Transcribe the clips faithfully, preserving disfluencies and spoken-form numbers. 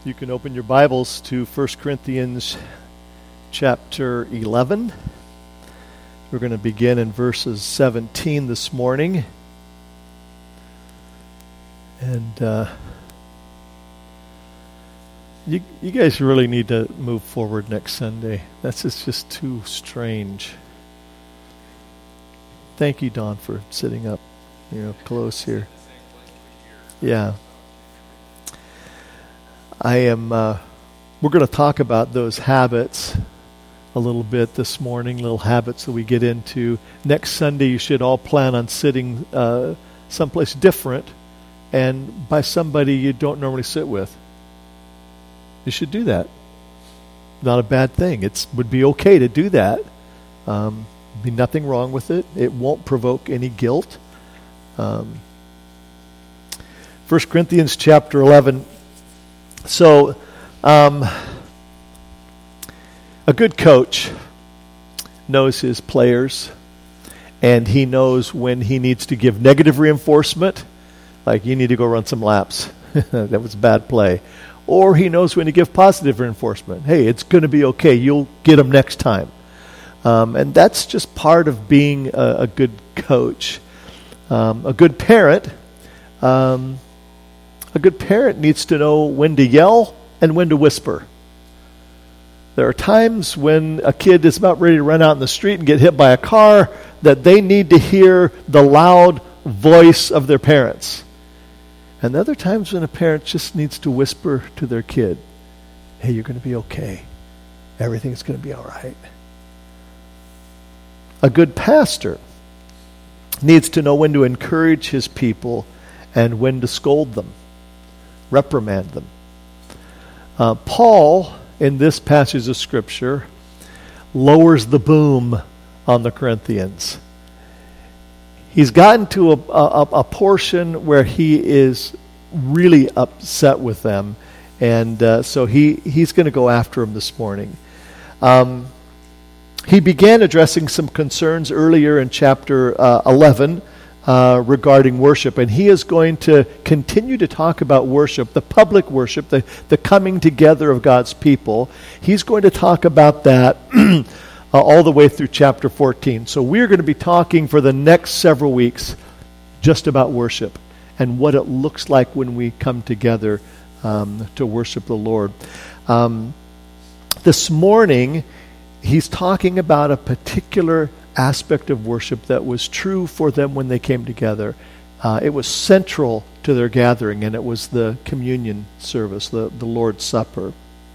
You can open your Bibles to First Corinthians chapter eleven. We're going to begin in verses seventeen this morning. And uh, you, you guys really need to move forward next Sunday. That's just, just too strange. Thank you, Don, for sitting up, you know, close here. Yeah. I am, uh, we're going to talk about those habits a little bit this morning, little habits that we get into. Next Sunday, you should all plan on sitting uh, someplace different and by somebody you don't normally sit with. You should do that. Not a bad thing. It would be okay to do that. Um, be nothing wrong with it. It won't provoke any guilt. Um, First Corinthians chapter eleven. So, um, a good coach knows his players, and he knows when he needs to give negative reinforcement, like you need to go run some laps. That was a bad play. Or he knows when to give positive reinforcement. Hey, it's going to be okay. You'll get them next time. Um, and that's just part of being a, a good coach. Um, a good parent... Um, A good parent needs to know when to yell and when to whisper. There are times when a kid is about ready to run out in the street and get hit by a car that they need to hear the loud voice of their parents. And other times when a parent just needs to whisper to their kid, hey, you're going to be okay. Everything's going to be all right. A good pastor needs to know when to encourage his people and when to scold them. Reprimand them. Uh, Paul, in this passage of Scripture, lowers the boom on the Corinthians. He's gotten to a, a, a portion where he is really upset with them, and uh, so he, he's going to go after them this morning. Um, he began addressing some concerns earlier in chapter uh, eleven, Uh, regarding worship, and he is going to continue to talk about worship, the public worship, the, the coming together of God's people. He's going to talk about that uh, all the way through chapter fourteen. So we're going to be talking for the next several weeks just about worship and what it looks like when we come together um, to worship the Lord. Um, this morning, he's talking about a particular aspect of worship that was true for them when they came together. Uh, it was central to their gathering, and it was the communion service, the, the Lord's Supper.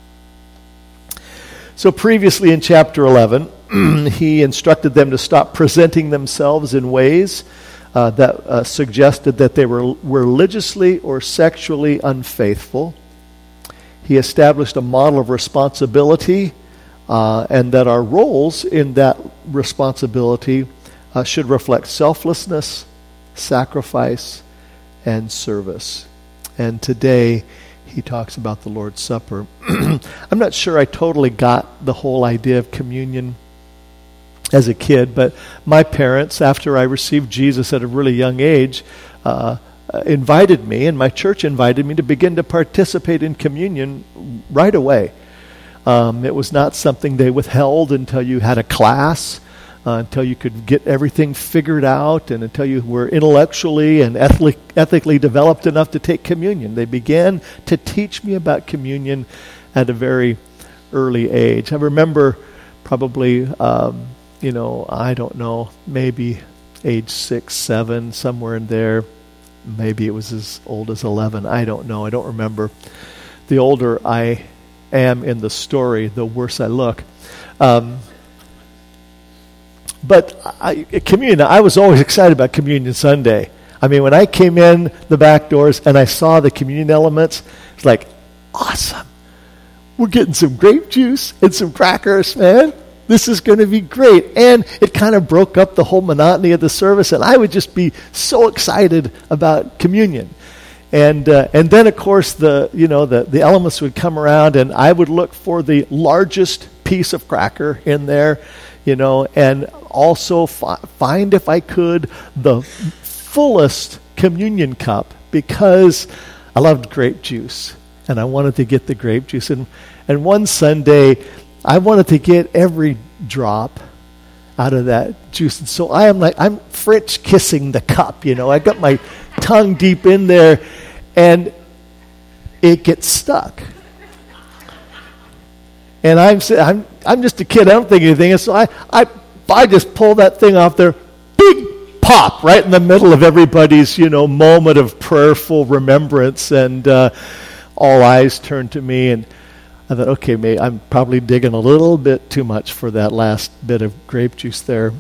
So previously in chapter eleven, he instructed them to stop presenting themselves in ways uh, that uh, suggested that they were, were religiously or sexually unfaithful. He established a model of responsibility Uh, and that our roles in that responsibility uh, should reflect selflessness, sacrifice, and service. And today, he talks about the Lord's Supper. I'm not sure I totally got the whole idea of communion as a kid, but my parents, after I received Jesus at a really young age, uh, invited me, and my church invited me to begin to participate in communion right away. Um, it was not something they withheld until you had a class, uh, until you could get everything figured out, and until you were intellectually and ethically, ethically developed enough to take communion. They began to teach me about communion at a very early age. I remember probably, um, you know, I don't know, maybe age six, seven, somewhere in there. Maybe it was as old as eleven. I don't know. I don't remember. The older I am in the story, the worse I look. Um, but I, communion, I was always excited about Communion Sunday. I mean, when I came in the back doors and I saw the communion elements, it's like, awesome. We're getting some grape juice and some crackers, man. This is going to be great. And it kind of broke up the whole monotony of the service, and I would just be so excited about communion. And uh, and then, of course, the you know the, the elements would come around, and I would look for the largest piece of cracker in there, you know, and also fi- find, if I could, the fullest communion cup, because I loved grape juice. and I wanted to get the grape juice. And, and one Sunday, I wanted to get every drop out of that juice. And so I am like, I'm French kissing the cup, you know. I got my tongue deep in there, and it gets stuck. And I'm I'm I'm just a kid. I don't think anything. And so I, I I just pull that thing off there, big pop right in the middle of everybody's, you know, moment of prayerful remembrance, and uh, all eyes turned to me. And I thought, okay, mate, I'm probably digging a little bit too much for that last bit of grape juice there.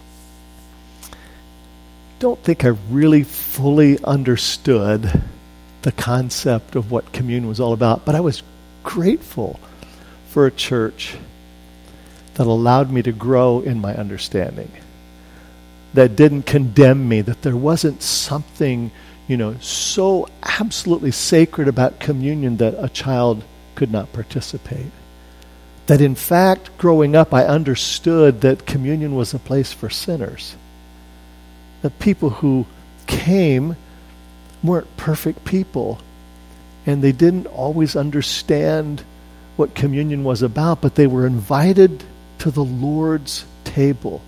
Don't think I really fully understood the concept of what communion was all about, but I was grateful for a church that allowed me to grow in my understanding, that didn't condemn me, that there wasn't something, you know, so absolutely sacred about communion that a child could not participate. That in fact, growing up, I understood that communion was a place for sinners. That people who came weren't perfect people, and they didn't always understand what communion was about, but they were invited to the Lord's table.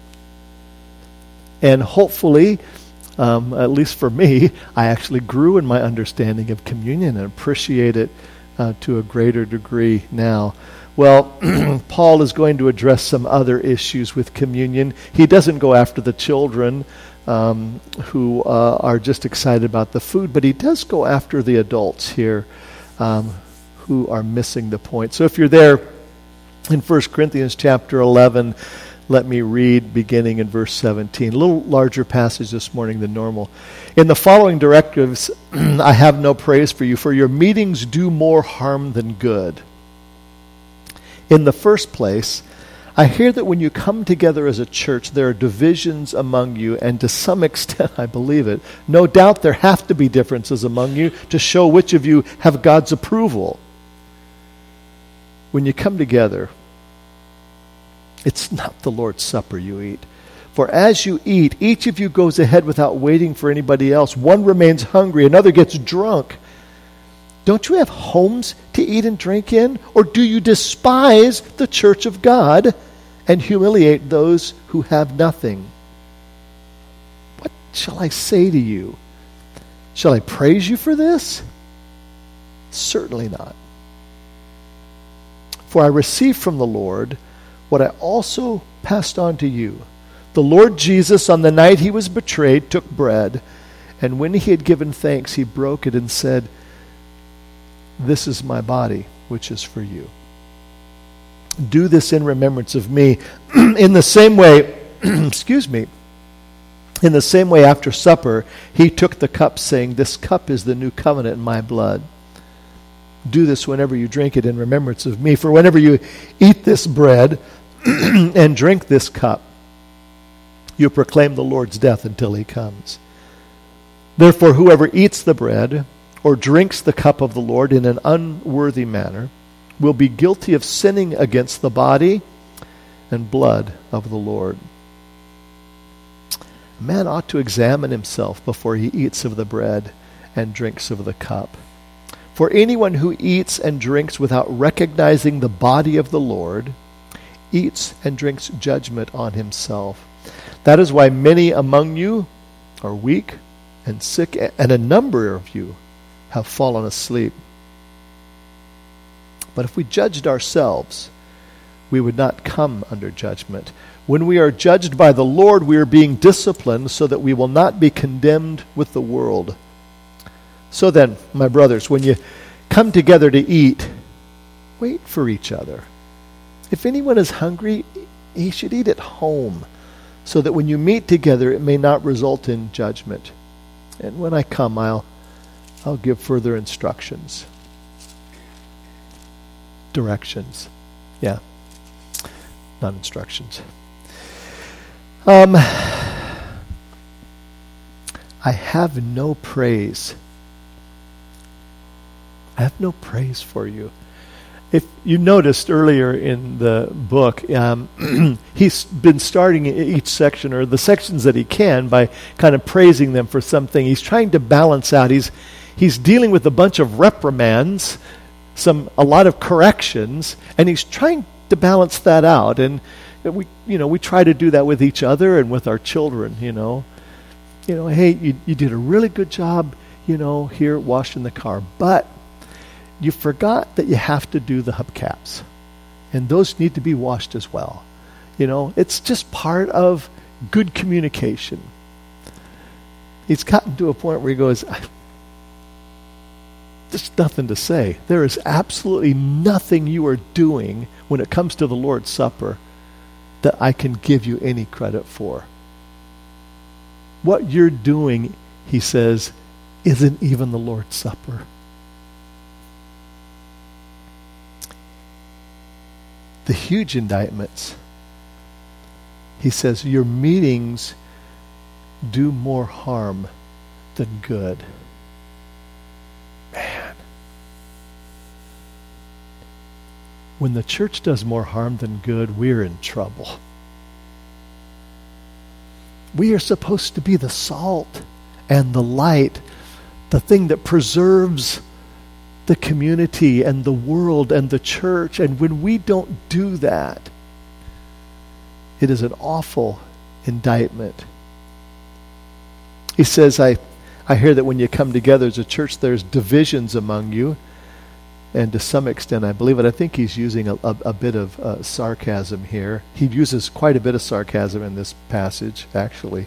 And hopefully, um, at least for me, I actually grew in my understanding of communion and appreciate it uh, to a greater degree now. Well, Paul is going to address some other issues with communion. He doesn't go after the children um, who uh, are just excited about the food, but he does go after the adults here um, who are missing the point. So if you're there in First Corinthians chapter eleven, let me read beginning in verse seventeen. A little larger passage this morning than normal. In the following directives, I have no praise for you, for your meetings do more harm than good. In the first place, I hear that when you come together as a church, there are divisions among you, and to some extent, I believe it. No doubt there have to be differences among you to show which of you have God's approval. When you come together, it's not the Lord's Supper you eat. For as you eat, each of you goes ahead without waiting for anybody else. One remains hungry, another gets drunk. Don't you have homes to eat and drink in? Or do you despise the church of God and humiliate those who have nothing? What shall I say to you? Shall I praise you for this? Certainly not. For I received from the Lord what I also passed on to you. The Lord Jesus, on the night he was betrayed, took bread, and when he had given thanks, he broke it and said, "This is my body, which is for you. Do this in remembrance of me." In the same way, excuse me, in the same way after supper, he took the cup, saying, "This cup is the new covenant in my blood. Do this whenever you drink it in remembrance of me. For whenever you eat this bread and drink this cup, you proclaim the Lord's death until he comes. Therefore, whoever eats the bread or drinks the cup of the Lord in an unworthy manner will be guilty of sinning against the body and blood of the Lord. A man ought to examine himself before he eats of the bread and drinks of the cup. For anyone who eats and drinks without recognizing the body of the Lord eats and drinks judgment on himself. That is why many among you are weak and sick, and a number of you have fallen asleep. But if we judged ourselves, we would not come under judgment. When we are judged by the Lord, we are being disciplined so that we will not be condemned with the world. So then, my brothers, when you come together to eat, wait for each other. If anyone is hungry, he should eat at home, so that when you meet together, it may not result in judgment. And when I come, I'll I'll give further instructions. Directions. Yeah. Not instructions. Um, I have no praise. I have no praise for you. If you noticed earlier in the book, um, he's been starting each section, or the sections that he can, by kind of praising them for something. He's trying to balance out. He's he's dealing with a bunch of reprimands some a lot of corrections, and he's trying to balance that out. And we, you know, we try to do that with each other and with our children. You know, you know, hey, you you did a really good job, you know, here washing the car, but you forgot that you have to do the hubcaps, and those need to be washed as well. You know, it's just part of good communication. He's gotten to a point where he goes, there's nothing to say. There is absolutely nothing you are doing when it comes to the Lord's Supper that I can give you any credit for. What you're doing, he says, isn't even the Lord's Supper. The huge indictments. He says, your meetings do more harm than good. Man. When the church does more harm than good, we're in trouble. We are supposed to be the salt and the light, the thing that preserves the community and the world and the church. And when we don't do that, it is an awful indictment. He says, I, I hear that when you come together as a church, there's divisions among you. And to some extent, I believe it. I think he's using a, a, a bit of uh, sarcasm here. He uses quite a bit of sarcasm in this passage, actually.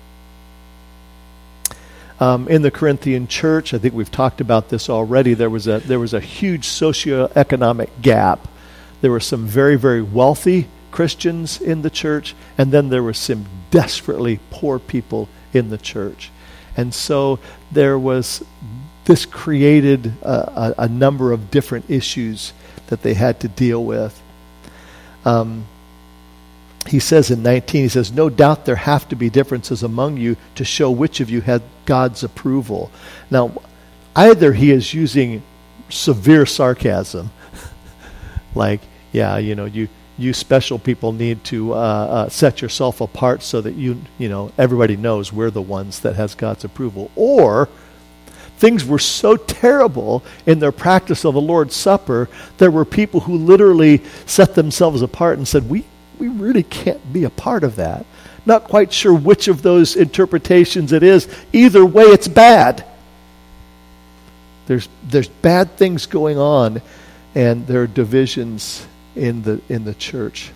Um, in the Corinthian church, I think we've talked about this already, there was a there was a huge socioeconomic gap. There were some very, very wealthy Christians in the church, and then there were some desperately poor people in the church. And so there was, this created a, a, a number of different issues that they had to deal with. Um, he says in nineteen, he says, no doubt there have to be differences among you to show which of you had God's approval. Now, either he is using severe sarcasm, like, yeah, you know, you you special people need to uh, uh, set yourself apart so that you, you know, everybody knows we're the ones that has God's approval. Or things were so terrible in their practice of the Lord's Supper, there were people who literally set themselves apart and said, we, we really can't be a part of that. Not quite sure which of those interpretations it is. Either way, it's bad. There's there's bad things going on, and there are divisions in the in the church.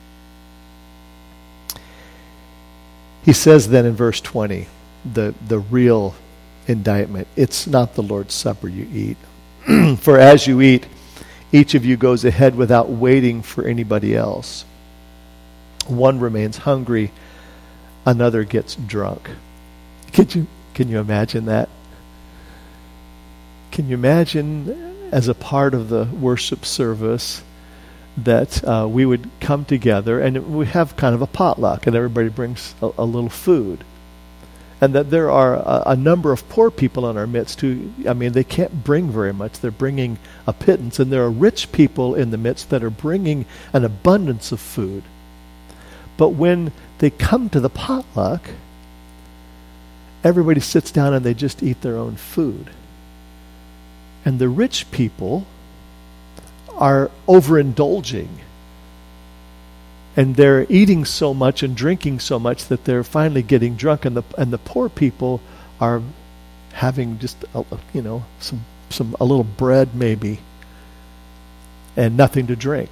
He says then in verse twenty, the, the real indictment, it's not the Lord's Supper you eat. For as you eat, each of you goes ahead without waiting for anybody else. One remains hungry, another gets drunk. Can you can you imagine that? Can you imagine as a part of the worship service that uh, we would come together and we have kind of a potluck and everybody brings a, a little food, and that there are a, a number of poor people in our midst who, I mean, they can't bring very much. They're bringing a pittance, and there are rich people in the midst that are bringing an abundance of food. But when they come to the potluck, everybody sits down and they just eat their own food. And the rich people are overindulging. And they're eating so much and drinking so much that they're finally getting drunk. And the and the poor people are having just, a, you know, some some a little bread maybe, and nothing to drink.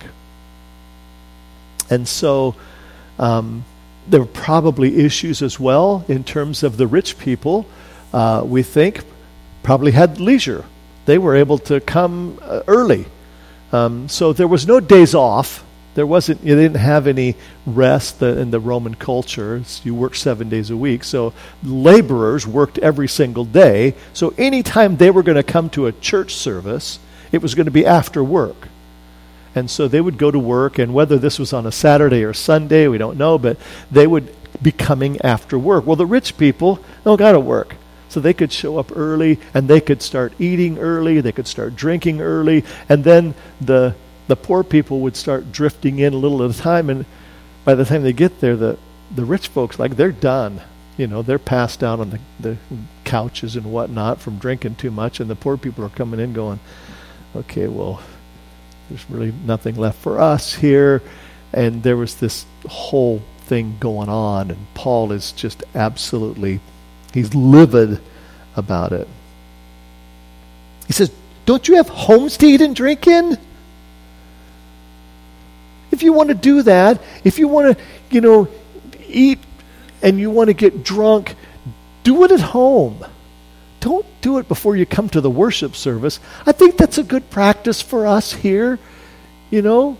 And so Um, there were probably issues as well in terms of the rich people. Uh, we think probably had leisure. They were able to come uh, early. Um, so there was no days off. There wasn't. You didn't have any rest the, in the Roman culture. It's, you worked seven days a week. So laborers worked every single day. So anytime they were going to come to a church service, it was going to be after work. And so they would go to work, and whether this was on a Saturday or Sunday, we don't know, but they would be coming after work. Well, the rich people don't got to work. So they could show up early, and they could start eating early, they could start drinking early, and then the the poor people would start drifting in a little at a time, and by the time they get there, the, the rich folks, like, they're done. You know, they're passed out on the, the couches and whatnot from drinking too much, and the poor people are coming in going, okay, well, there's really nothing left for us here. And there was this whole thing going on, and Paul is just absolutely, he's livid about it. He says, don't you have homes to eat and drink in? If you want to do that, if you want to, you know, eat and you want to get drunk, do it at home. Don't do it before you come to the worship service. I think that's a good practice for us here, you know.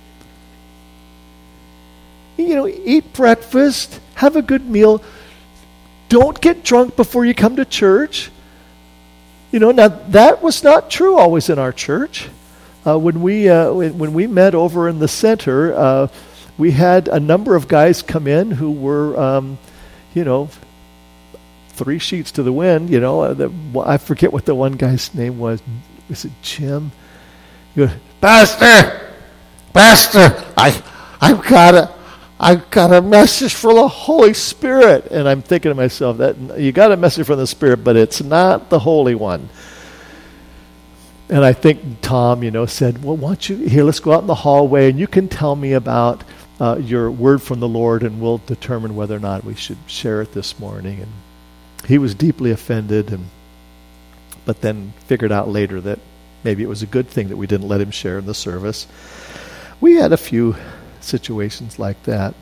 You know, eat breakfast, have a good meal. Don't get drunk before you come to church. You know, now that was not true always in our church. Uh, when we uh, when, when we met over in the center, uh, we had a number of guys come in who were, um, you know, three sheets to the wind. You know, uh, the, I forget what the one guy's name was. Was it Jim? He goes, Pastor, Pastor, I I've got a I've got a message from the Holy Spirit. And I'm thinking to myself, that you got a message from the Spirit, but it's not the Holy One. And I think Tom, you know, said, well, why don't you, here, let's go out in the hallway, and you can tell me about uh, your word from the Lord, and we'll determine whether or not we should share it this morning. And he was deeply offended, and but then figured out later that maybe it was a good thing that we didn't let him share in the service. We had a few situations like that.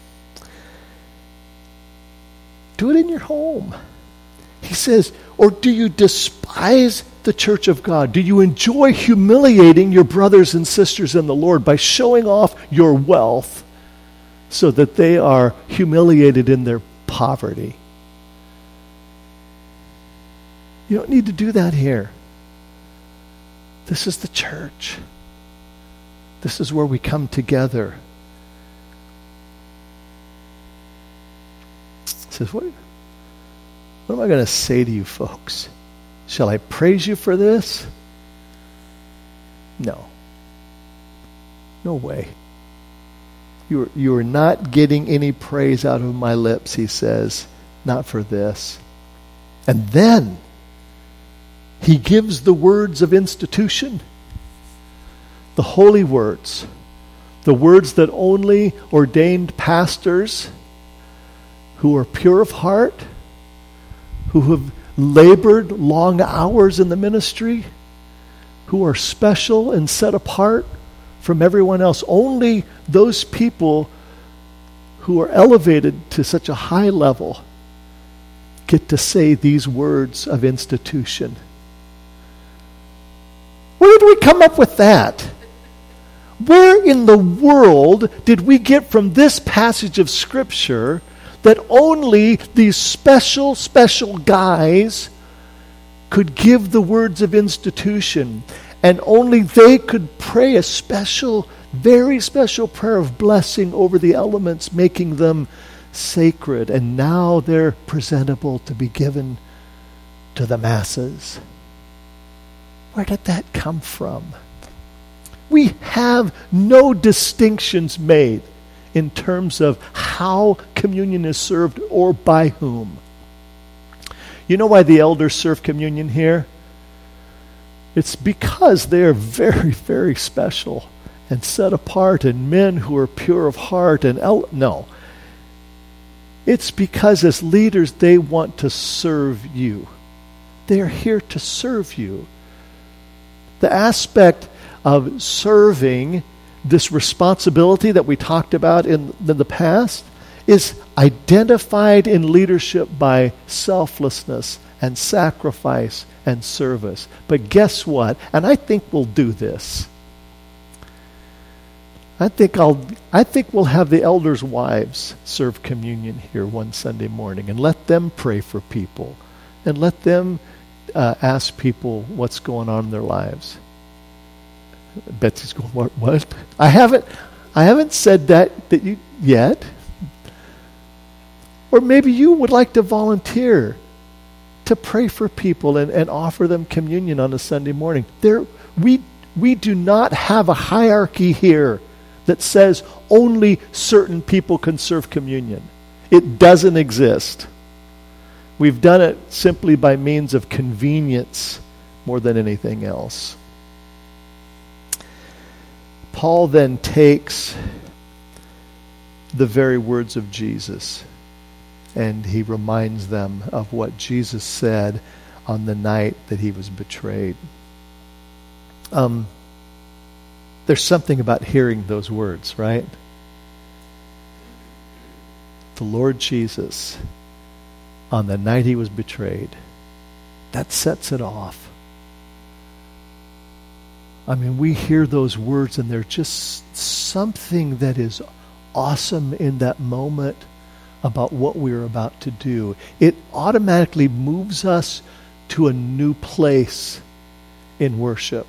Do it in your home. He says, or do you despise the church of God? Do you enjoy humiliating your brothers and sisters in the Lord by showing off your wealth so that they are humiliated in their poverty? You don't need to do that here. This is the church. This is where we come together. He says, what, what am I going to say to you folks? Shall I praise you for this? No. No way. You are, you are not getting any praise out of my lips, he says, not for this. And then he gives the words of institution, the holy words, the words that only ordained pastors who are pure of heart, who have labored long hours in the ministry, who are special and set apart from everyone else. Only those people who are elevated to such a high level get to say these words of institution. Where did we come up with that? Where in the world did we get from this passage of Scripture that only these special, special guys could give the words of institution, and only they could pray a special, very special prayer of blessing over the elements, making them sacred, and now they're presentable to be given to the masses? Where did that come from? We have no distinctions made in terms of how communion is served or by whom. You know why the elders serve communion here? It's because they are very, very special and set apart, and men who are pure of heart. And el- no. It's because as leaders they want to serve you. They are here to serve you. The aspect of serving, this responsibility that we talked about in, in the past, is identified in leadership by selflessness and sacrifice and service. But guess what? And I think we'll do this. I think I'll I think we'll have the elders' wives serve communion here one Sunday morning, and let them pray for people, and let them uh, ask people what's going on in their lives. Betsy's going, what? What? I haven't, I haven't said that that you yet. Or maybe you would like to volunteer to pray for people and, and offer them communion on a Sunday morning. There, we we do not have a hierarchy here that says only certain people can serve communion. It doesn't exist. We've done it simply by means of convenience more than anything else. Paul then takes the very words of Jesus and he reminds them of what Jesus said on the night that he was betrayed. Um, there's something about hearing those words, right? The Lord Jesus, on the night he was betrayed, that sets it off. I mean, we hear those words and there's just something that is awesome in that moment about what we're about to do. It automatically moves us to a new place in worship.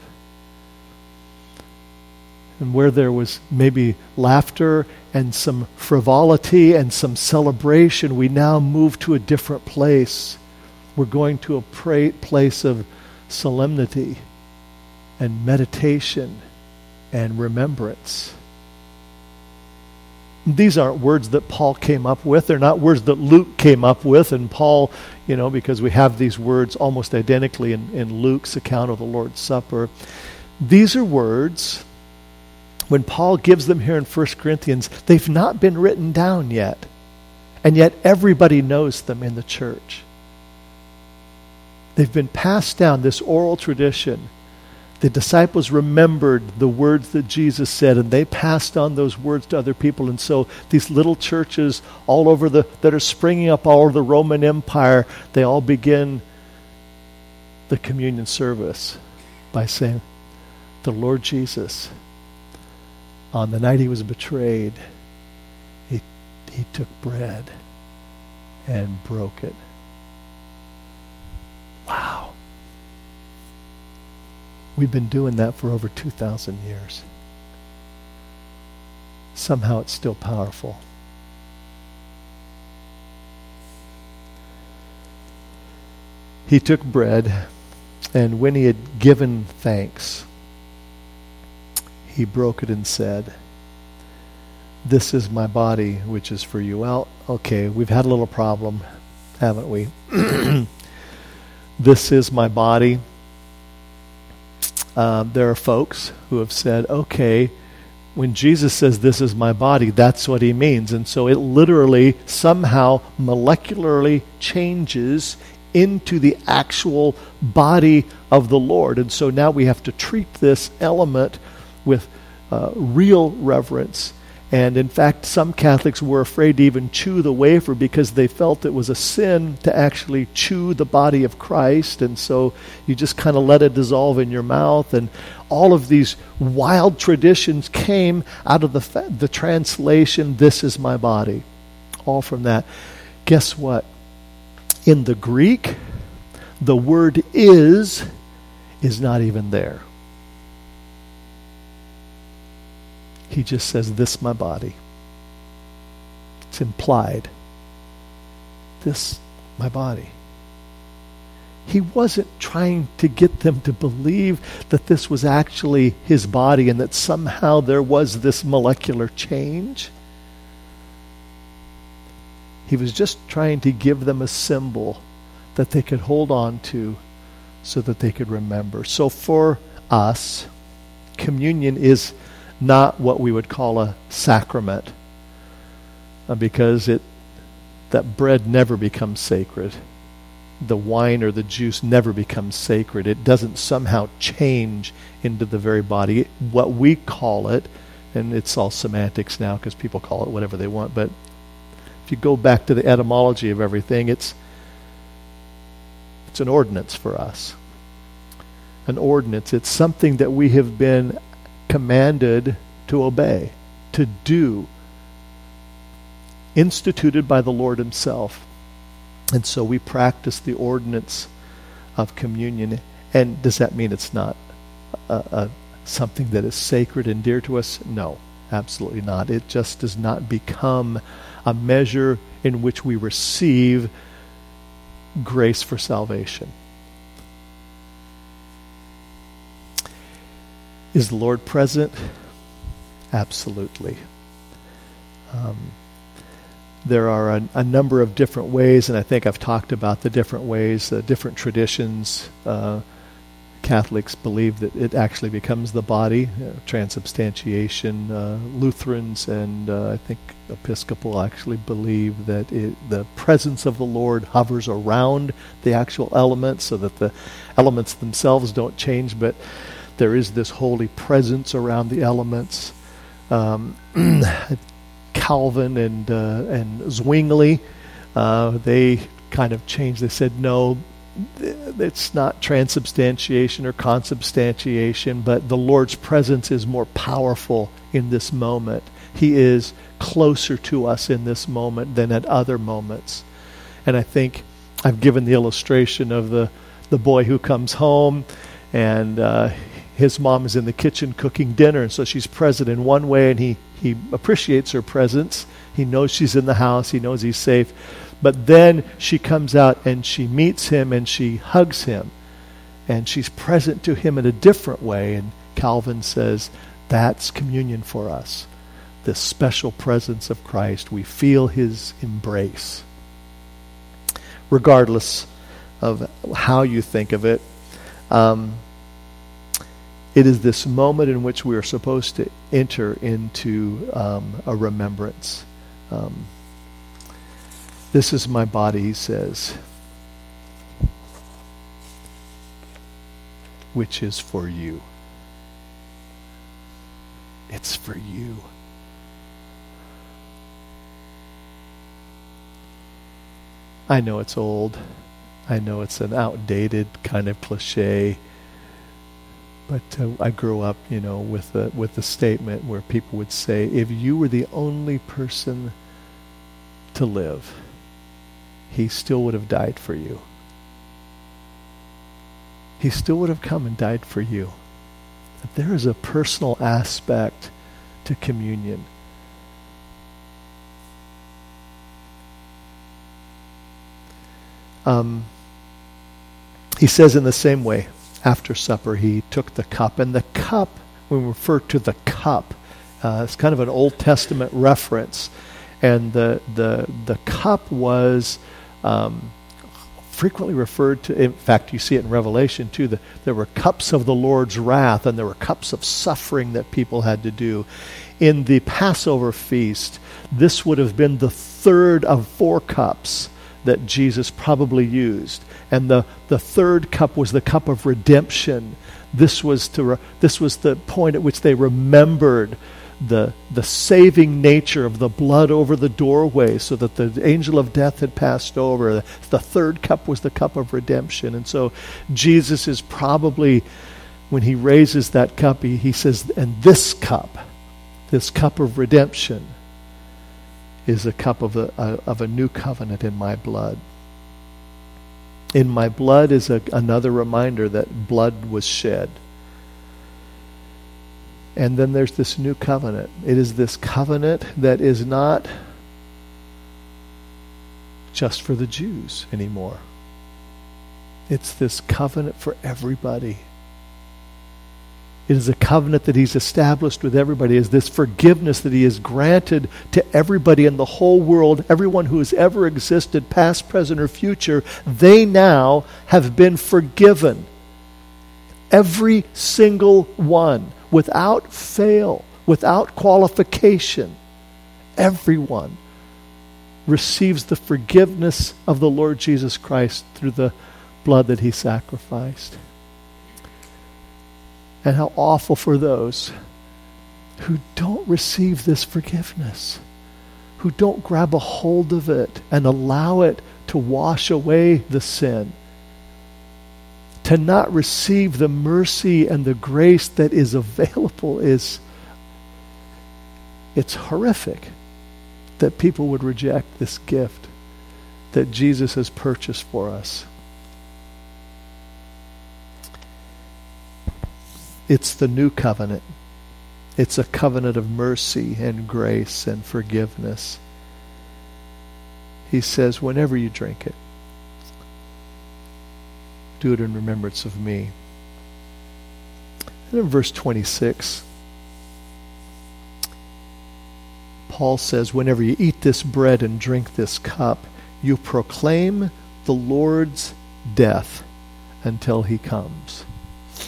And where there was maybe laughter and some frivolity and some celebration, we now move to a different place. We're going to a pra- place of solemnity and meditation and remembrance. These aren't words that Paul came up with. They're not words that Luke came up with. And Paul, you know, because we have these words almost identically in, in Luke's account of the Lord's Supper. These are words, when Paul gives them here in First Corinthians, they've not been written down yet. And yet everybody knows them in the church. They've been passed down, this oral tradition. The disciples remembered the words that Jesus said, and they passed on those words to other people. And so these little churches all over the that are springing up all over the Roman Empire, they all begin the communion service by saying, the Lord Jesus, on the night he was betrayed, he, he took bread and broke it. Wow. We've been doing that for over two thousand years. Somehow it's still powerful. He took bread, and when he had given thanks, he broke it and said, "This is my body, which is for you." Well, okay, we've had a little problem, haven't we? This is my body. Um, there are folks who have said, okay, when Jesus says this is my body, that's what he means. And so it literally somehow molecularly changes into the actual body of the Lord. And so now we have to treat this element with uh, real reverence. And in fact, some Catholics were afraid to even chew the wafer because they felt it was a sin to actually chew the body of Christ. And so you just kind of let it dissolve in your mouth. And all of these wild traditions came out of the, fa- the translation, "This is my body." All from that. Guess what? In the Greek, the word is is not even there. He just says, "This my body." It's implied. This my body. He wasn't trying to get them to believe that this was actually his body and that somehow there was this molecular change. He was just trying to give them a symbol that they could hold on to so that they could remember. So for us, communion is not what we would call a sacrament, uh, because it that bread never becomes sacred. The wine or the juice never becomes sacred. It doesn't somehow change into the very body. It, what we call it, and it's all semantics now because people call it whatever they want, but if you go back to the etymology of everything, it's it's an ordinance for us. An ordinance. It's something that we have been commanded to obey, to do, instituted by the Lord himself. And so we practice the ordinance of communion. And does that mean it's not a, a, something that is sacred and dear to us? No, absolutely not. It just does not become a measure in which we receive grace for salvation. Is the Lord present? Absolutely. Um, there are a, a number of different ways, and I think I've talked about the different ways, the different traditions. Uh, Catholics believe that it actually becomes the body, uh, transubstantiation. Uh, Lutherans and uh, I think Episcopal actually believe that it, the presence of the Lord hovers around the actual elements so that the elements themselves don't change, but there is this holy presence around the elements. Um, Calvin and uh, and Zwingli, uh, they kind of changed. They said, no, it's not transubstantiation or consubstantiation, but the Lord's presence is more powerful in this moment. He is closer to us in this moment than at other moments. And I think I've given the illustration of the, the boy who comes home and uh, his mom is in the kitchen cooking dinner, and so she's present in one way, and he, he appreciates her presence. He knows she's in the house. He knows he's safe. But then she comes out and she meets him and she hugs him. And she's present to him in a different way. And Calvin says, that's communion for us. This special presence of Christ. We feel his embrace. Regardless of how you think of it, um, it is this moment in which we are supposed to enter into um, a remembrance. Um, This is my body, he says, which is for you. It's for you. I know it's old. I know it's an outdated kind of cliche. But uh, I grew up, you know, with the, with the statement where people would say, if you were the only person to live, he still would have died for you. He still would have come and died for you. But there is a personal aspect to communion. Um, he says in the same way, after supper, he took the cup. And the cup, when we refer to the cup, uh, it's kind of an Old Testament reference. And the the the cup was Um, frequently referred to, in fact, you see it in Revelation too, the, there were cups of the Lord's wrath and there were cups of suffering that people had to do. In the Passover feast, this would have been the third of four cups that Jesus probably used. And the, the third cup was the cup of redemption. This was to re, this was the point at which they remembered the the saving nature of the blood over the doorway, so that the angel of death had passed over. The third cup was the cup of redemption. And so Jesus is probably, when he raises that cup, he, he says, and this cup, this cup of redemption, is a cup of a, a of a new covenant in my blood. In my blood is a, another reminder that blood was shed. And then there's this new covenant. It is this covenant that is not just for the Jews anymore. It's this covenant for everybody. It is a covenant that he's established with everybody. It is this forgiveness that he has granted to everybody in the whole world, everyone who has ever existed, past, present, or future. They now have been forgiven. Every single one. Without fail, without qualification, everyone receives the forgiveness of the Lord Jesus Christ through the blood that he sacrificed. And how awful for those who don't receive this forgiveness, who don't grab a hold of it and allow it to wash away the sin. To not receive the mercy and the grace that is available is, it's horrific that people would reject this gift that Jesus has purchased for us. It's the new covenant. It's a covenant of mercy and grace and forgiveness. He says, whenever you drink it, do it in remembrance of me. And in verse twenty-six, Paul says, whenever you eat this bread and drink this cup, you proclaim the Lord's death until he comes.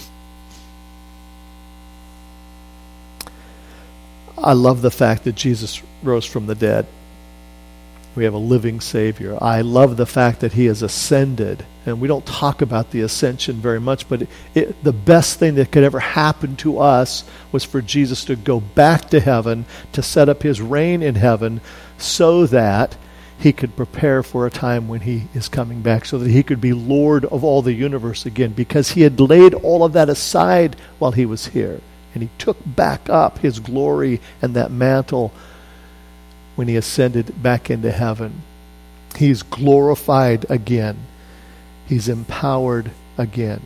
I love the fact that Jesus rose from the dead. We have a living Savior. I love the fact that he has ascended. And we don't talk about the ascension very much, but it, it, the best thing that could ever happen to us was for Jesus to go back to heaven, to set up his reign in heaven, so that he could prepare for a time when he is coming back, so that he could be Lord of all the universe again, because he had laid all of that aside while he was here. And he took back up his glory and that mantle when he ascended back into heaven. He's glorified again. He's empowered again.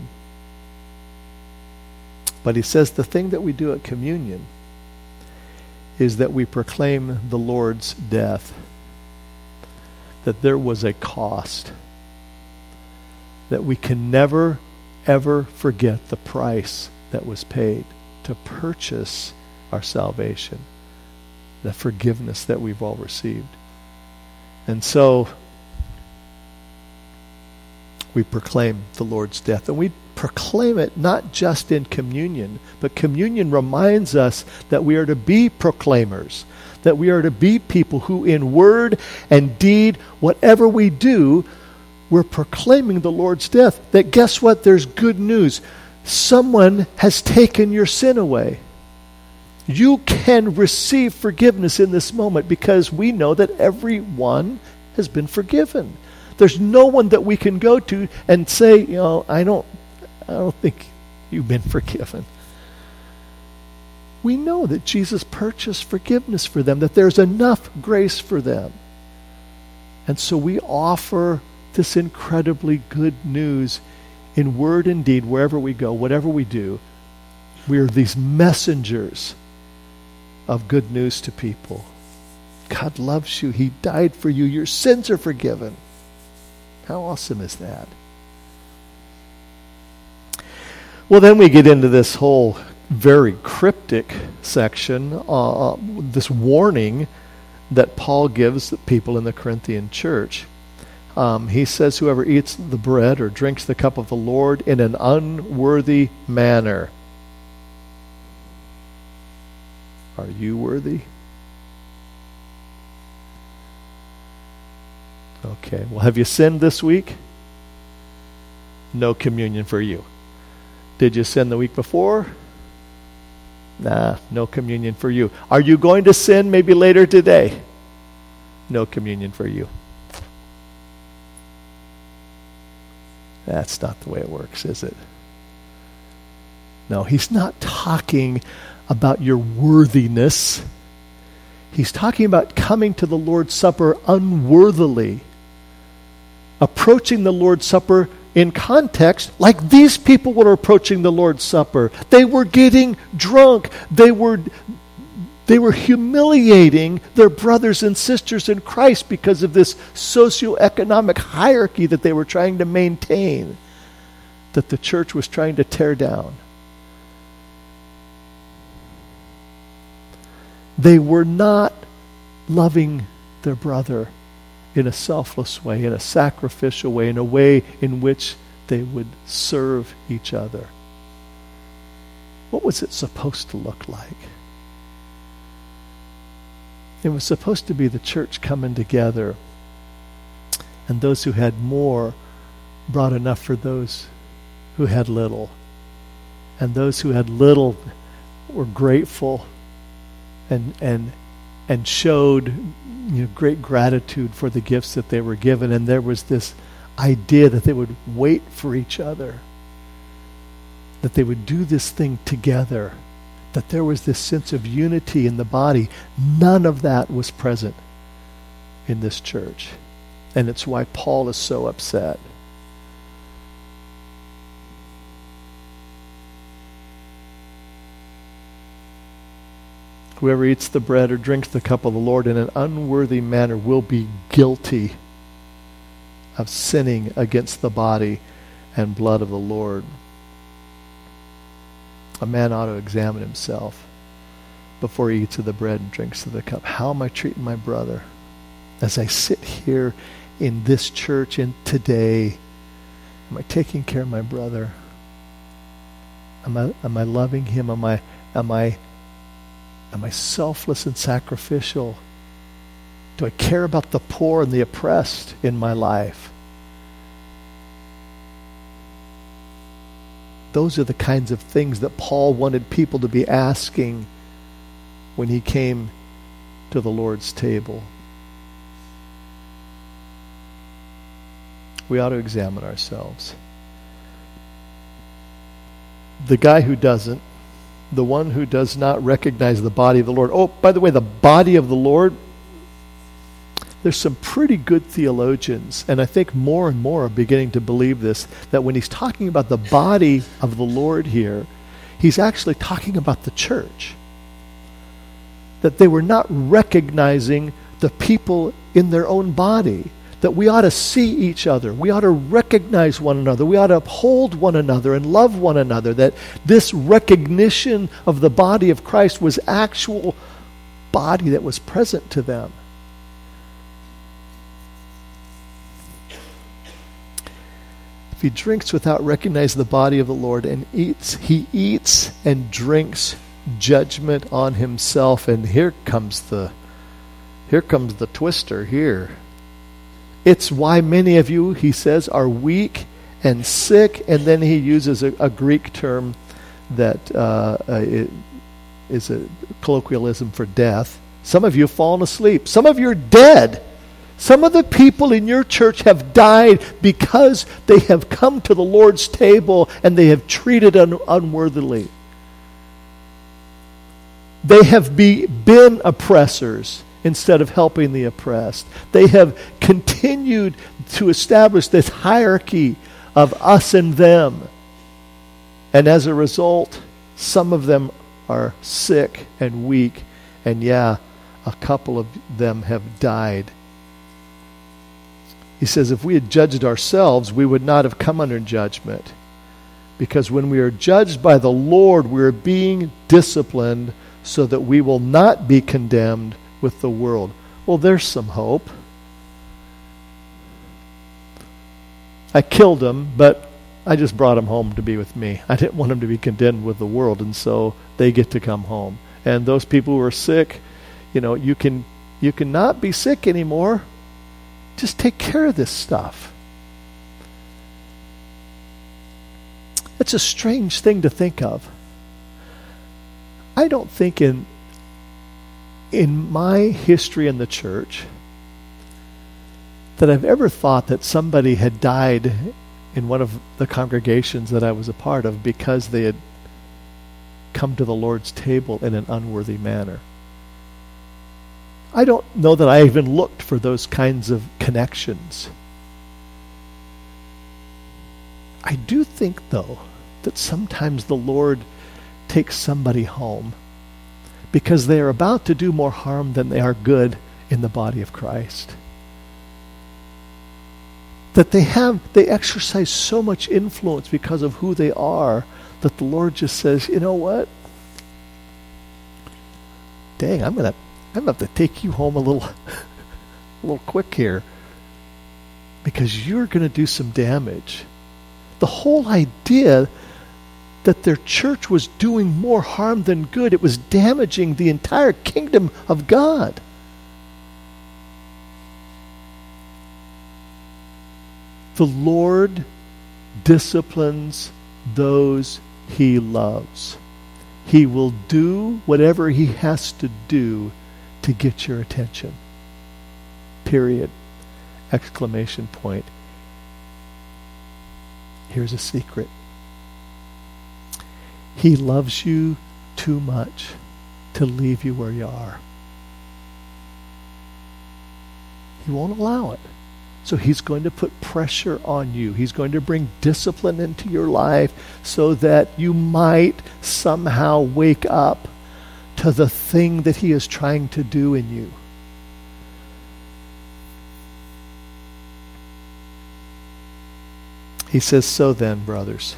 But he says the thing that we do at communion is that we proclaim the Lord's death, that there was a cost, that we can never, ever forget the price that was paid to purchase our salvation, the forgiveness that we've all received. And so we proclaim the Lord's death. And we proclaim it not just in communion, but communion reminds us that we are to be proclaimers, that we are to be people who in word and deed, whatever we do, we're proclaiming the Lord's death. That guess what? There's good news. Someone has taken your sin away. You can receive forgiveness in this moment because we know that everyone has been forgiven. There's no one that we can go to and say, you know, I don't, I don't think you've been forgiven. We know that Jesus purchased forgiveness for them, that there's enough grace for them. And so we offer this incredibly good news in word and deed, wherever we go, whatever we do. We are these messengers of good news to people. God loves you. He died for you. Your sins are forgiven. How awesome is that? Well, then we get into this whole very cryptic section, uh, this warning that Paul gives the people in the Corinthian church. Um, he says, whoever eats the bread or drinks the cup of the Lord in an unworthy manner. Are you worthy? Okay, well, have you sinned this week? No communion for you. Did you sin the week before? Nah, no communion for you. Are you going to sin maybe later today? No communion for you. That's not the way it works, is it? No, he's not talking about your worthiness. He's talking about coming to the Lord's Supper unworthily. Approaching the Lord's Supper in context like these people were approaching the Lord's Supper. They were getting drunk. They were They were humiliating their brothers and sisters in Christ because of this socioeconomic hierarchy that they were trying to maintain, that the church was trying to tear down. They were not loving their brother in a selfless way, in a sacrificial way, in a way in which they would serve each other. What was it supposed to look like? It was supposed to be the church coming together, and those who had more brought enough for those who had little. And those who had little were grateful and and and showed, you know, great gratitude for the gifts that they were given. And there was this idea that they would wait for each other, that they would do this thing together, that there was this sense of unity in the body. None of that was present in this church. And it's why Paul is so upset. Whoever eats the bread or drinks the cup of the Lord in an unworthy manner will be guilty of sinning against the body and blood of the Lord. A man ought to examine himself before he eats of the bread and drinks of the cup. How am I treating my brother? As I sit here in this church and today, am I taking care of my brother? Am I am I loving him? Am I am I Am I selfless and sacrificial? Do I care about the poor and the oppressed in my life? Those are the kinds of things that Paul wanted people to be asking when he came to the Lord's table. We ought to examine ourselves. The guy who doesn't, the one who does not recognize the body of the Lord. Oh, by the way, the body of the Lord, there's some pretty good theologians, and I think more and more are beginning to believe this, that when he's talking about the body of the Lord here, he's actually talking about the church. That they were not recognizing the people in their own body. That we ought to see each other. We ought to recognize one another. We ought to uphold one another and love one another. That this recognition of the body of Christ was actual body that was present to them. If he drinks without recognizing the body of the Lord and eats, he eats and drinks judgment on himself. And here comes the here comes the twister here. It's why many of you, he says, are weak and sick. And then he uses a, a Greek term that uh, uh, it is a colloquialism for death. Some of you have fallen asleep. Some of you are dead. Some of the people in your church have died because they have come to the Lord's table and they have treated un- unworthily. They have be, been oppressors instead of helping the oppressed. They have continued to establish this hierarchy of us and them. And as a result, some of them are sick and weak. And yeah, a couple of them have died. He says if we had judged ourselves, we would not have come under judgment. Because when we are judged by the Lord, we are being disciplined so that we will not be condemned with the world. Well, there's some hope. I killed him, but I just brought him home to be with me. I didn't want him to be condemned with the world, and so they get to come home. And those people who are sick, you know, you can you cannot be sick anymore. Just take care of this stuff. It's a strange thing to think of. I don't think in in my history in the church that I've ever thought that somebody had died in one of the congregations that I was a part of because they had come to the Lord's table in an unworthy manner. I don't know that I even looked for those kinds of connections. I do think, though, that sometimes the Lord takes somebody home because they are about to do more harm than they are good in the body of Christ. That they have, they exercise so much influence because of who they are that the Lord just says, you know what? Dang, I'm gonna, I'm gonna have to take you home a little, a little quick here, because you're gonna do some damage. The whole idea that their church was doing more harm than good, it was damaging the entire kingdom of God. The Lord disciplines those he loves. He will do whatever he has to do to get your attention. Period. Exclamation point. Here's a secret. He loves you too much to leave you where you are. He won't allow it. So he's going to put pressure on you. He's going to bring discipline into your life so that you might somehow wake up to the thing that he is trying to do in you. He says, so then, brothers,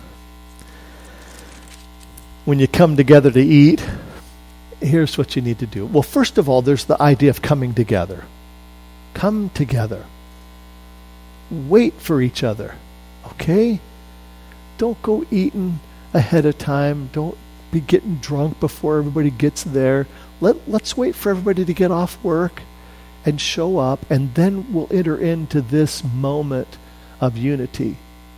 when you come together to eat, here's what you need to do. Well, first of all, there's the idea of coming together. Come together. Wait for each other, okay? Don't go eating ahead of time. Don't be getting drunk before everybody gets there. Let, let's wait for everybody to get off work and show up, and then we'll enter into this moment of unity.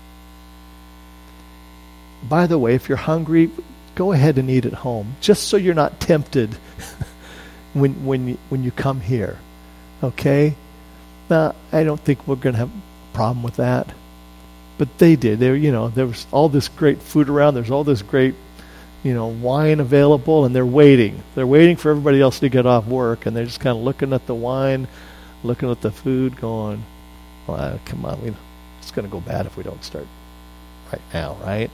By the way, if you're hungry, go ahead and eat at home, just so you're not tempted when when you, when you come here. Okay? Now, I don't think we're going to have a problem with that. But they did. They, you know, there was all this great food around. There's all this great, you know, wine available, and they're waiting. They're waiting for everybody else to get off work, and they're just kind of looking at the wine, looking at the food, going, well, come on, we, it's going to go bad if we don't start right now, right?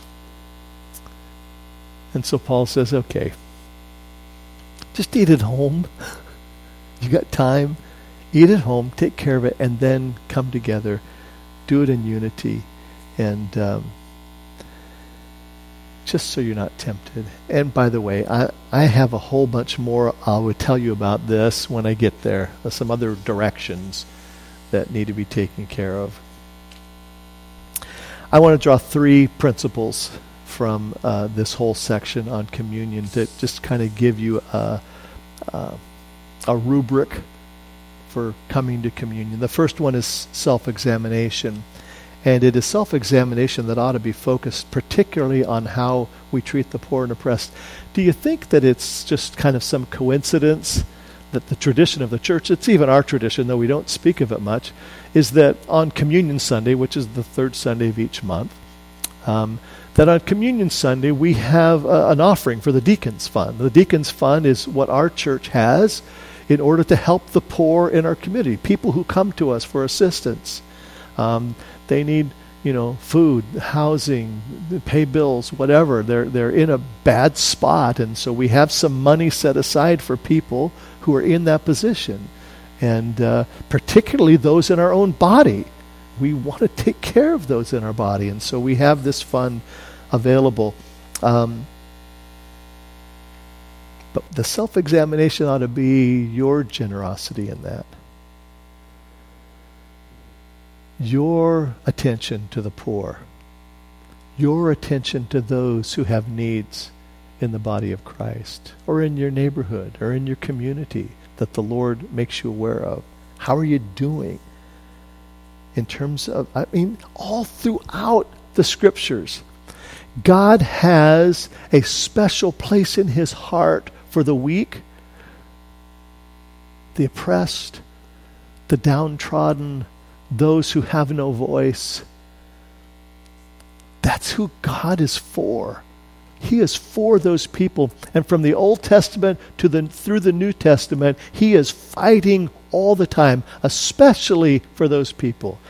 And so Paul says, okay, just eat at home. You got time. Eat at home, take care of it, and then come together. Do it in unity. And um, just so you're not tempted. And by the way, I, I have a whole bunch more I will tell you about this when I get there. There's some other directions that need to be taken care of. I want to draw three principles from uh, this whole section on communion that just kind of give you a, a, a rubric for coming to communion. The first one is self-examination. And it is self-examination that ought to be focused particularly on how we treat the poor and oppressed. Do you think that it's just kind of some coincidence that the tradition of the church, it's even our tradition, though we don't speak of it much, is that on Communion Sunday, which is the third Sunday of each month, um, that on Communion Sunday we have uh, an offering for the Deacons Fund. The Deacons Fund is what our church has in order to help the poor in our community, people who come to us for assistance. Um, they need, you know, food, housing, pay bills, whatever. They're they're in a bad spot, and so we have some money set aside for people who are in that position, and uh, particularly those in our own body. We want to take care of those in our body, and so we have this fund available. Um, but the self-examination ought to be your generosity in that. Your attention to the poor. Your attention to those who have needs in the body of Christ, or in your neighborhood, or in your community that the Lord makes you aware of. How are you doing? In terms of, I mean, all throughout the Scriptures, God has a special place in His heart for the weak, the oppressed, the downtrodden, those who have no voice. That's who God is for. He is for those people. And from the Old Testament to the through the New Testament, He is fighting all the time, especially for those people.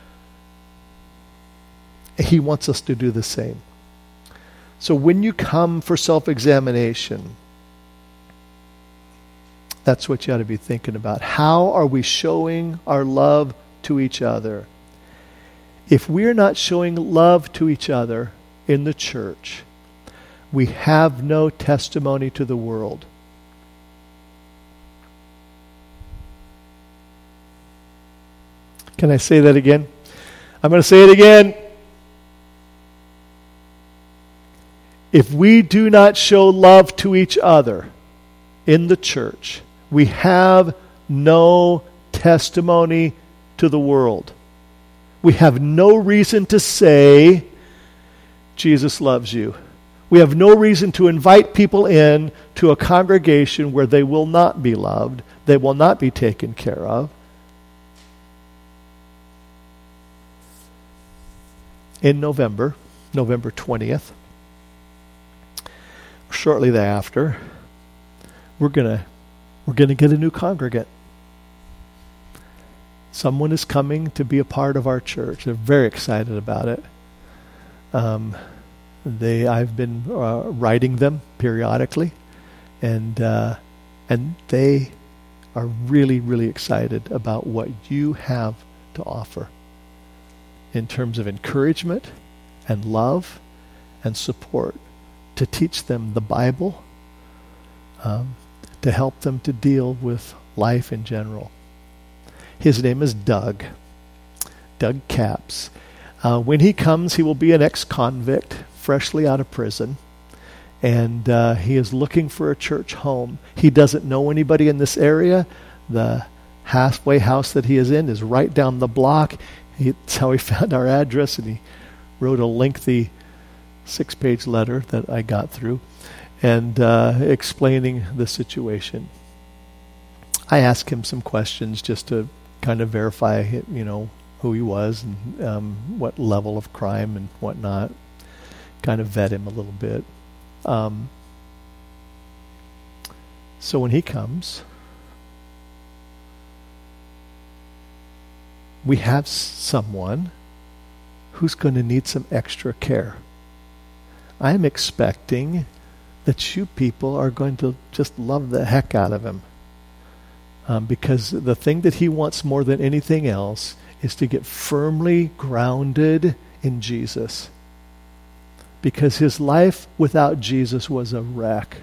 He wants us to do the same. So when you come for self-examination, that's what you ought to be thinking about. How are we showing our love to each other? If we're not showing love to each other in the church, we have no testimony to the world. Can I say that again? I'm going to say it again. If we do not show love to each other in the church, we have no testimony to the world. We have no reason to say, Jesus loves you. We have no reason to invite people in to a congregation where they will not be loved, they will not be taken care of. In November, November twentieth, shortly thereafter, we're gonna we're gonna get a new congregant. Someone is coming to be a part of our church. They're very excited about it. Um, they I've been uh, writing them periodically, and uh, and they are really really excited about what you have to offer in terms of encouragement and love and support, to teach them the Bible, um, to help them to deal with life in general. His name is Doug, Doug Capps. Uh, when he comes, he will be an ex-convict, freshly out of prison, And uh, he is looking for a church home. He doesn't know anybody in this area. The halfway house that he is in is right down the block. He, that's how he found our address, and he wrote a lengthy six-page letter that I got through and uh, explaining the situation. I asked him some questions just to kind of verify, you know, who he was and um, what level of crime and whatnot. Kind of vet him a little bit. Um, so when he comes, we have someone who's going to need some extra care. I'm expecting that you people are going to just love the heck out of him. Um, because the thing that he wants more than anything else is to get firmly grounded in Jesus. Because his life without Jesus was a wreck.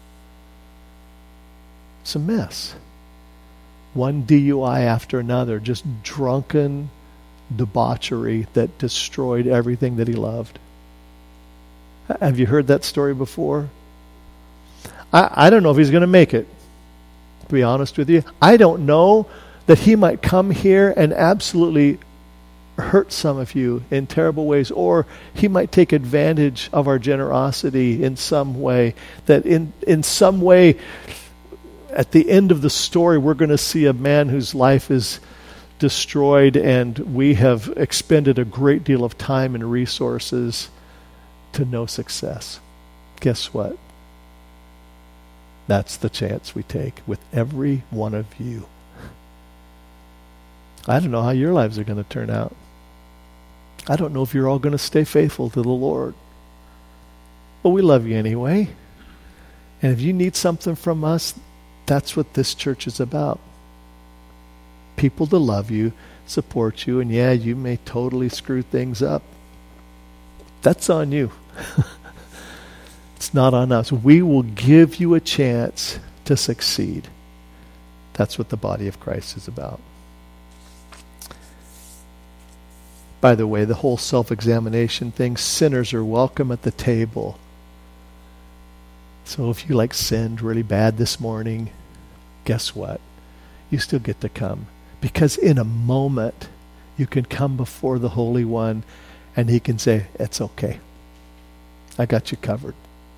It's a mess. One D U I after another, just drunken debauchery that destroyed everything that he loved. Have you heard that story before? I, I don't know if he's going to make it, to be honest with you. I don't know that he might come here and absolutely hurt some of you in terrible ways, or he might take advantage of our generosity in some way, that in, in some way, at the end of the story, we're going to see a man whose life is destroyed and we have expended a great deal of time and resources to no success. Guess what? That's the chance we take with every one of you. I don't know how your lives are going to turn out. I don't know if you're all going to stay faithful to the Lord. But we love you anyway. And if you need something from us, that's what this church is about. People to love you, support you, and yeah, you may totally screw things up. That's on you. It's not on us. We will give you a chance to succeed. That's what the body of Christ is about. By the way, the whole self-examination thing, sinners are welcome at the table. So if you like sinned really bad this morning, guess what? You still get to come. Because in a moment, you can come before the Holy One and he can say, it's okay. I got you covered.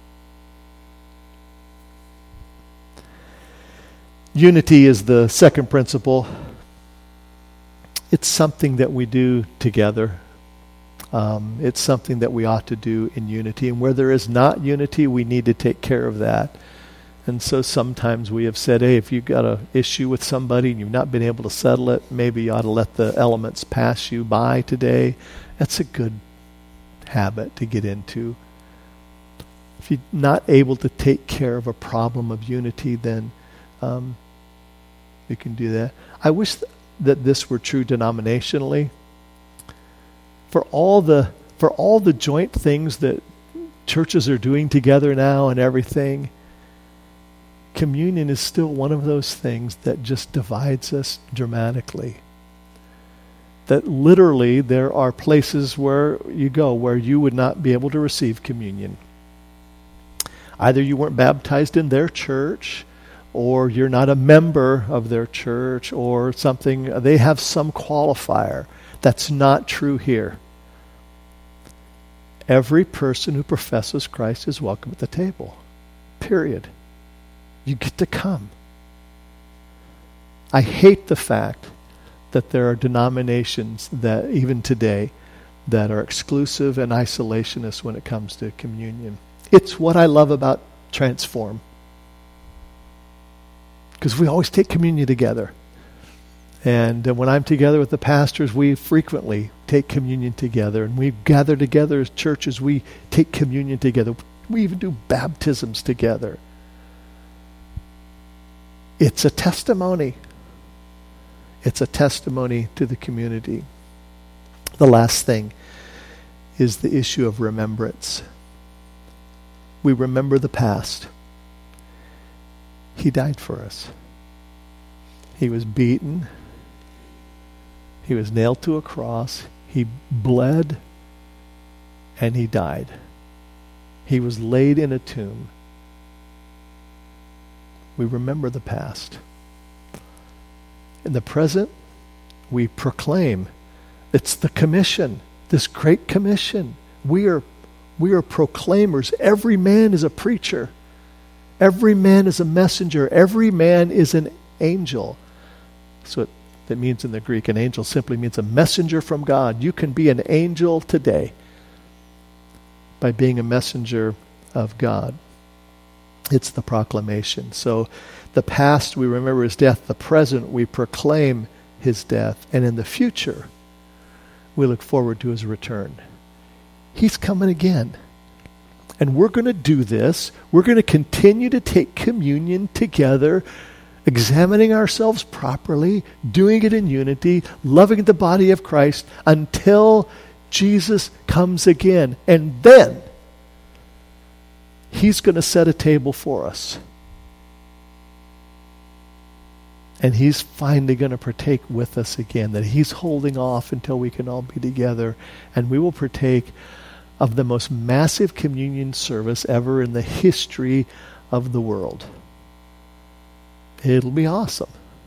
Unity is the second principle. It's something that we do together. Um, it's something that we ought to do in unity. And where there is not unity, we need to take care of that. And so sometimes we have said, hey, if you've got an issue with somebody and you've not been able to settle it, maybe you ought to let the elements pass you by today. That's a good habit to get into. If you're not able to take care of a problem of unity, then um, you can do that. I wish th- that this were true denominationally. For all the for all the joint things that churches are doing together now and everything, communion is still one of those things that just divides us dramatically. That literally there are places where you go where you would not be able to receive communion. Either you weren't baptized in their church, or you're not a member of their church, or something. They have some qualifier. That's not true here. Every person who professes Christ is welcome at the table. Period. You get to come. I hate the fact that there are denominations that, even today, that are exclusive and isolationist when it comes to communion. It's what I love about Transform. Because we always take communion together. And uh, when I'm together with the pastors, we frequently take communion together. And we gather together as churches. We take communion together. We even do baptisms together. It's a testimony. It's a testimony to the community. The last thing is the issue of remembrance. We remember the past. He died for us. He was beaten. He was nailed to a cross. He bled. And he died. He was laid in a tomb. We remember the past. In the present, we proclaim. It's the commission, this great commission. We are, we are proclaimers. Every man is a preacher. Every man is a messenger. Every man is an angel. That's what that means in the Greek. An angel simply means a messenger from God. You can be an angel today by being a messenger of God. It's the proclamation. So the past we remember his death. The present we proclaim his death. And in the future, we look forward to his return. He's coming again. And we're going to do this. We're going to continue to take communion together, examining ourselves properly, doing it in unity, loving the body of Christ until Jesus comes again. And then he's going to set a table for us. And he's finally going to partake with us again, that he's holding off until we can all be together. And we will partake of the most massive communion service ever in the history of the world. It'll be awesome.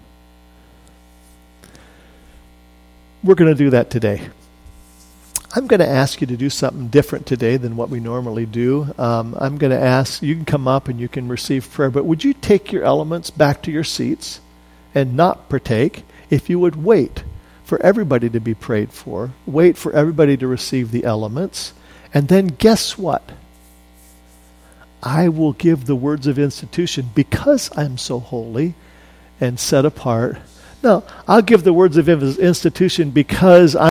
We're going to do that today. I'm going to ask you to do something different today than what we normally do. Um, I'm going to ask, you can come up and you can receive prayer, but would you take your elements back to your seats and not partake? If you would wait for everybody to be prayed for, wait for everybody to receive the elements, and then guess what? I will give the words of institution because I'm so holy and set apart. No, I'll give the words of institution because I'm